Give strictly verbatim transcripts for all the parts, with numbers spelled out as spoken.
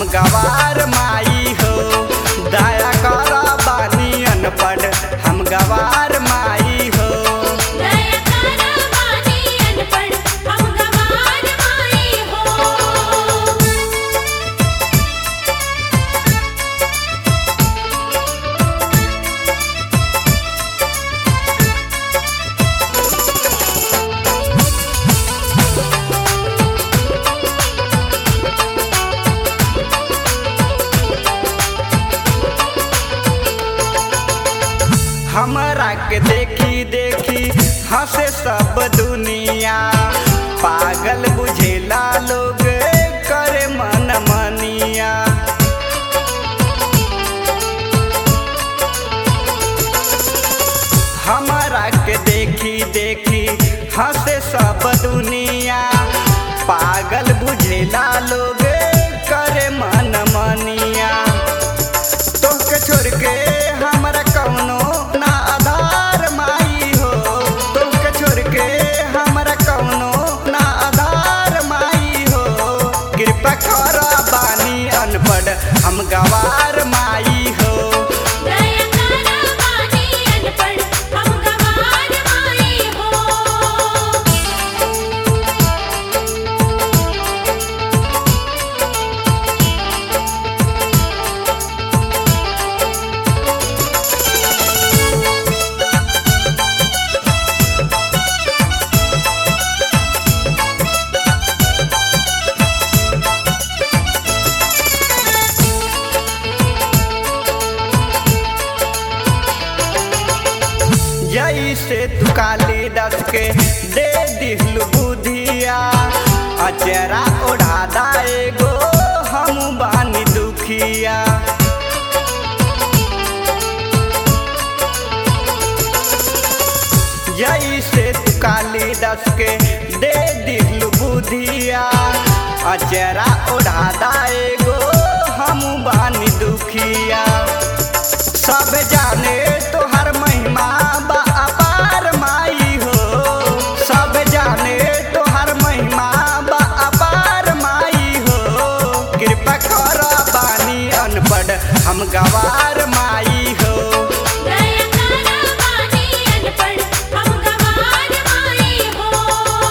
गवार माई हो। दया कर बानी अनपढ़ हम गवार माई हो। दया कर बानी अनपढ़ हम गवार माई हो। हमरा के देखी देखी हंसे सब दुनिया, पागल बुझेला लोग करे मन मनिया। हमरा के देखी देखी हंसे सब दुनिया, पागल बुझेला लोग करे मन मनिया। तोहके छोड़ के हमरा कौनो ना आधार माई हो। तोहके छोड़ के हमरा कौनो ना आधार माई हो। कृपा कर बानी अनपढ़ हम गवार माई हो। दया कर बानी अनपढ़ हम गवार माई हो। जैसे तू कालिदास के दे दिहलु बुधिया, अचरा ओढ़ा दाएगो हम बानी दुखिया। जैसे तू कालिदास के दे दिहलु बुधिया, अचरा ओढ़ा दाएगो हम बानी दुखिया। सब जाने तोहर महिमा बा अपार माई हो। सब जाने तोहर महिमा बा अपार माई हो। कृपा कर बानी अनपढ़ हम गवार माई हो। दया कर बानी अनपढ़ हम गवार माई हो।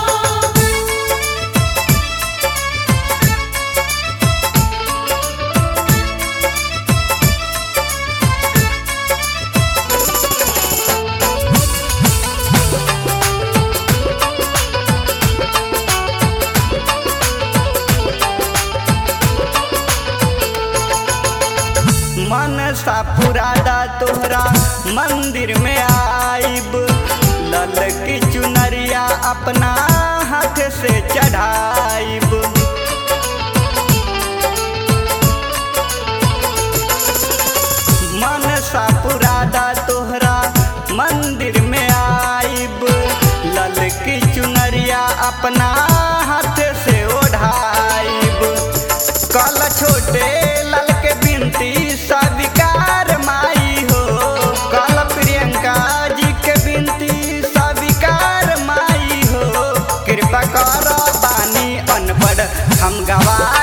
मन सा पुरादा तोहरा मंदिर में आइब, लल की चुनरिया अपना हाथ से चढ़ाइब। मन सा पुरादा तोहरा मंदिर में आइब, लल की चुनरिया अपना हाथ से ओढ़ाइब। कल छोटे लाल के बिनती स्वीकार माई हो। कल प्रियंका जी के बिनती स्वीकार माई हो। कृपा कर बानी अनपढ़ हम गवार